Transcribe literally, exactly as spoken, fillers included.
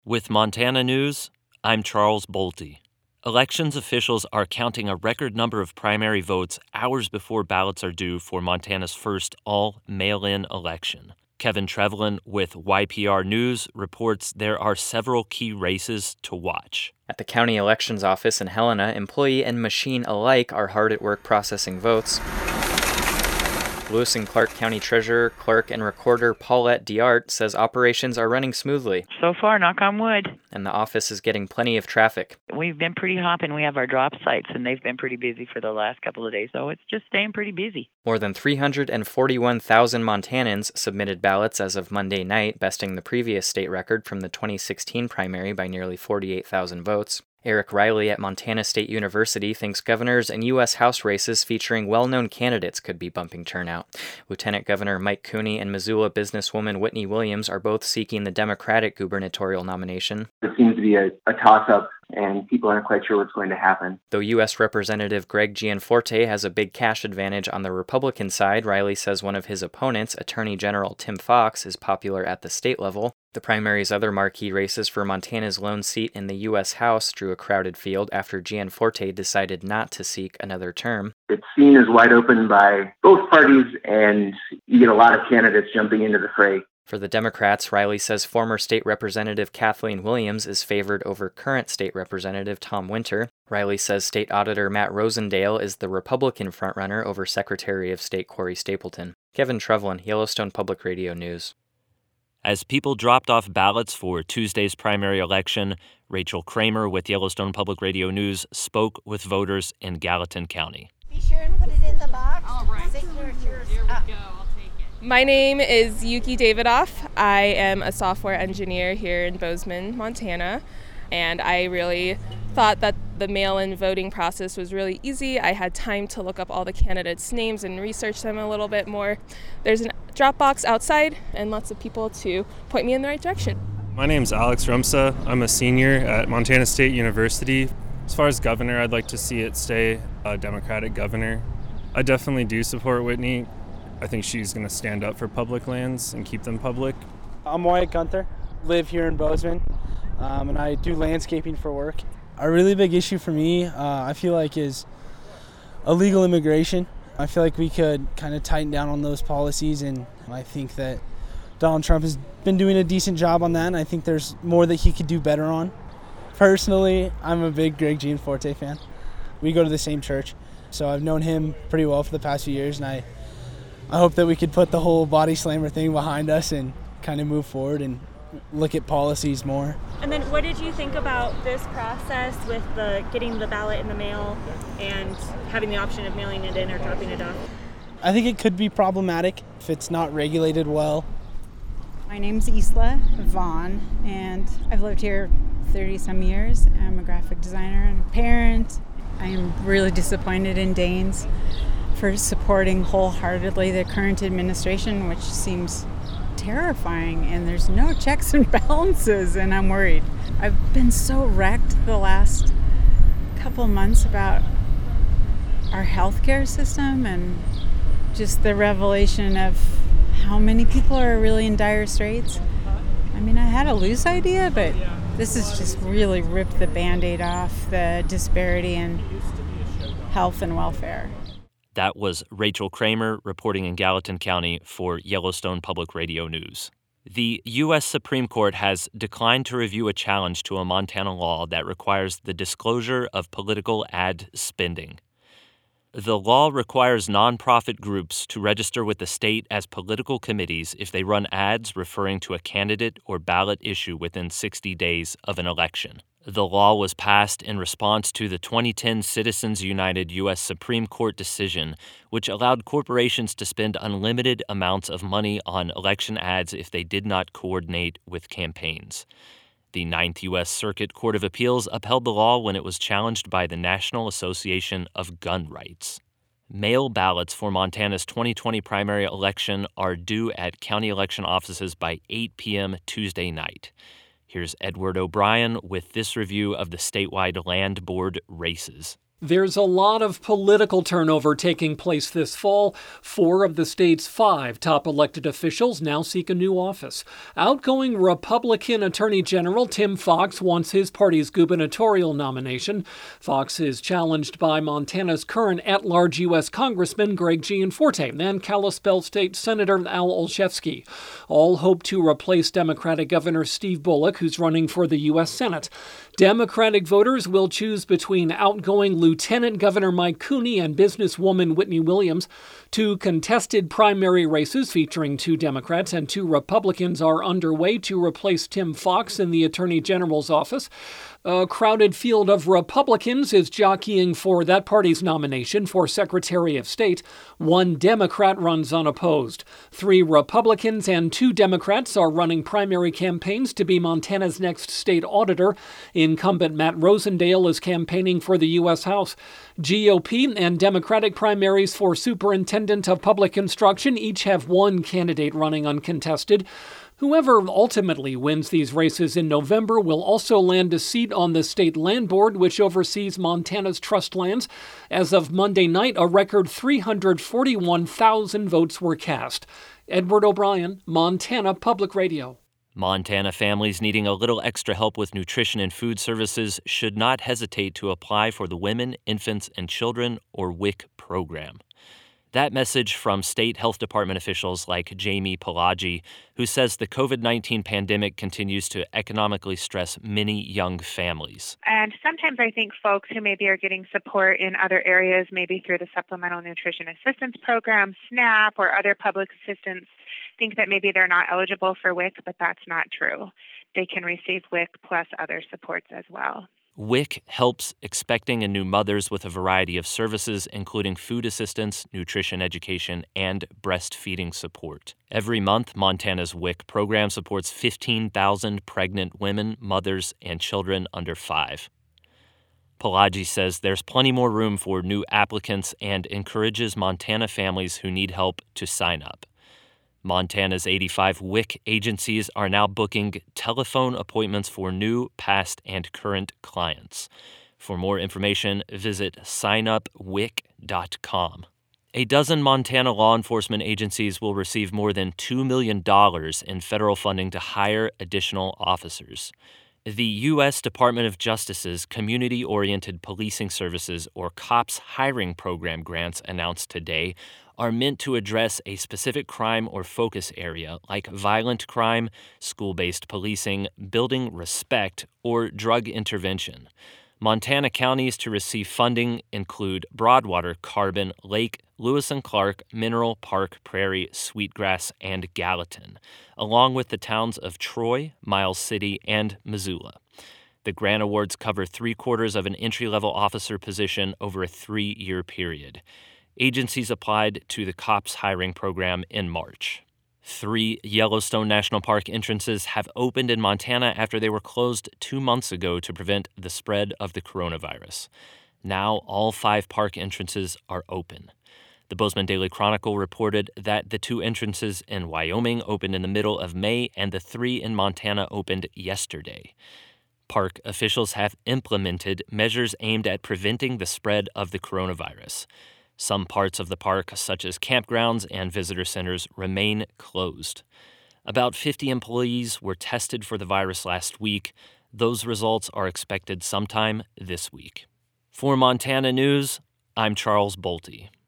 With Montana News, I'm Charles Bolte. Elections officials are counting a record number of primary votes hours before ballots are due for Montana's first all-mail-in election. Kevin Trevelyan with Y P R News reports there are several key races to watch. At the county elections office in Helena, employee and machine alike are hard at work processing votes. Lewis and Clark County Treasurer, Clerk, and Recorder Paulette Diart says operations are running smoothly. So far, knock on wood. And the office is getting plenty of traffic. We've been pretty hopping. We have our drop sites, and they've been pretty busy for the last couple of days, so it's just staying pretty busy. More than three hundred forty-one thousand Montanans submitted ballots as of Monday night, besting the previous state record from the twenty sixteen primary by nearly forty-eight thousand votes. Eric Riley at Montana State University thinks governors and U S House races featuring well-known candidates could be bumping turnout. Lieutenant Governor Mike Cooney and Missoula businesswoman Whitney Williams are both seeking the Democratic gubernatorial nomination. It seems to be a, a toss-up, and people aren't quite sure what's going to happen. Though U S Representative Greg Gianforte has a big cash advantage on the Republican side, Riley says one of his opponents, Attorney General Tim Fox, is popular at the state level. The primary's other marquee races for Montana's lone seat in the U S House drew a crowded field after Gianforte decided not to seek another term. It's seen as wide open by both parties, and you get a lot of candidates jumping into the fray. For the Democrats, Riley says former state representative Kathleen Williams is favored over current state representative Tom Winter. Riley says state auditor Matt Rosendale is the Republican frontrunner over Secretary of State Corey Stapleton. Kevin Trevelyan, Yellowstone Public Radio News. As people dropped off ballots for Tuesday's primary election, Rachel Kramer with Yellowstone Public Radio News spoke with voters in Gallatin County. Be sure and put it in the box. All right. Signatures. Here we up. go. I'll take it. My name is Yuki Davidoff. I am a software engineer here in Bozeman, Montana, and I really thought that the mail-in voting process was really easy. I had time to look up all the candidates' names and research them a little bit more. There's a drop box outside and lots of people to point me in the right direction. My name's Alex Rumsa. I'm a senior at Montana State University. As far as governor, I'd like to see it stay a Democratic governor. I definitely do support Whitney. I think she's going to stand up for public lands and keep them public. I'm Wyatt Gunther, live here in Bozeman, um, and I do landscaping for work. A really big issue for me, uh, I feel like, is illegal immigration. I feel like we could kind of tighten down on those policies, and I think that Donald Trump has been doing a decent job on that, and I think there's more that he could do better on. Personally, I'm a big Greg Gianforte fan. We go to the same church, so I've known him pretty well for the past few years, and I, I hope that we could put the whole body slammer thing behind us and kind of move forward and look at policies more. And then what did you think about this process with the getting the ballot in the mail and having the option of mailing it in or dropping it off? I think it could be problematic if it's not regulated well. My name's Isla Vaughn, and I've lived here thirty some years. I'm a graphic designer and a parent. I am really disappointed in Daines for supporting wholeheartedly the current administration, which seems terrifying, and there's no checks and balances, and I'm worried. I've been so wrecked the last couple months about our healthcare system and just the revelation of how many people are really in dire straits. I mean, I had a loose idea, but this has just really ripped the Band-Aid off the disparity in health and welfare. That was Rachel Kramer reporting in Gallatin County for Yellowstone Public Radio News. The U S Supreme Court has declined to review a challenge to a Montana law that requires the disclosure of political ad spending. The law requires nonprofit groups to register with the state as political committees if they run ads referring to a candidate or ballot issue within sixty days of an election. The law was passed in response to the twenty ten Citizens United U S Supreme Court decision, which allowed corporations to spend unlimited amounts of money on election ads if they did not coordinate with campaigns. The Ninth U S Circuit Court of Appeals upheld the law when it was challenged by the National Association of Gun Rights. Mail ballots for Montana's twenty twenty primary election are due at county election offices by eight p.m. Tuesday night. Here's Edward O'Brien with this review of the statewide land board races. There's a lot of political turnover taking place this fall. Four of the state's five top elected officials now seek a new office. Outgoing Republican Attorney General Tim Fox wants his party's gubernatorial nomination. Fox is challenged by Montana's current at-large U S Congressman Greg Gianforte and Kalispell State Senator Al Olszewski. All hope to replace Democratic Governor Steve Bullock, who's running for the U S Senate. Democratic voters will choose between outgoing Lieutenant Governor Mike Cooney and businesswoman Whitney Williams. Two contested primary races featuring two Democrats and two Republicans are underway to replace Tim Fox in the Attorney General's office. A crowded field of Republicans is jockeying for that party's nomination for Secretary of State. One Democrat runs unopposed. Three Republicans and two Democrats are running primary campaigns to be Montana's next state auditor. Incumbent Matt Rosendale is campaigning for the U S House. G O P and Democratic primaries for Superintendent of Public Instruction each have one candidate running uncontested. Whoever ultimately wins these races in November will also land a seat on the state land board, which oversees Montana's trust lands. As of Monday night, a record three hundred forty-one thousand votes were cast. Edward O'Brien, Montana Public Radio. Montana families needing a little extra help with nutrition and food services should not hesitate to apply for the Women, Infants, and Children, or W I C, program. That message from state health department officials like Jamie Pelagi, who says the covid nineteen pandemic continues to economically stress many young families. And sometimes I think folks who maybe are getting support in other areas, maybe through the Supplemental Nutrition Assistance Program, SNAP, or other public assistance, think that maybe they're not eligible for W I C, but that's not true. They can receive W I C plus other supports as well. W I C helps expecting and new mothers with a variety of services, including food assistance, nutrition education, and breastfeeding support. Every month, Montana's W I C program supports fifteen thousand pregnant women, mothers, and children under five. Pelagi says there's plenty more room for new applicants and encourages Montana families who need help to sign up. Montana's eighty-five W I C agencies are now booking telephone appointments for new, past, and current clients. For more information, visit sign up wic dot com. A dozen Montana law enforcement agencies will receive more than two million dollars in federal funding to hire additional officers. The U S Department of Justice's Community-Oriented Policing Services, or COPS, hiring program grants announced today are meant to address a specific crime or focus area like violent crime, school-based policing, building respect, or drug intervention. Montana counties to receive funding include Broadwater, Carbon, Lake, Lewis and Clark, Mineral, Park, Prairie, Sweetgrass, and Gallatin, along with the towns of Troy, Miles City, and Missoula. The grant awards cover three-quarters of an entry-level officer position over a three-year period. Agencies applied to the COPS hiring program in March. Three Yellowstone National Park entrances have opened in Montana after they were closed two months ago to prevent the spread of the coronavirus. Now all five park entrances are open. The Bozeman Daily Chronicle reported that the two entrances in Wyoming opened in the middle of May and the three in Montana opened yesterday. Park officials have implemented measures aimed at preventing the spread of the coronavirus. Some parts of the park, such as campgrounds and visitor centers, remain closed. About fifty employees were tested for the virus last week. Those results are expected sometime this week. For Montana News, I'm Charles Bolte.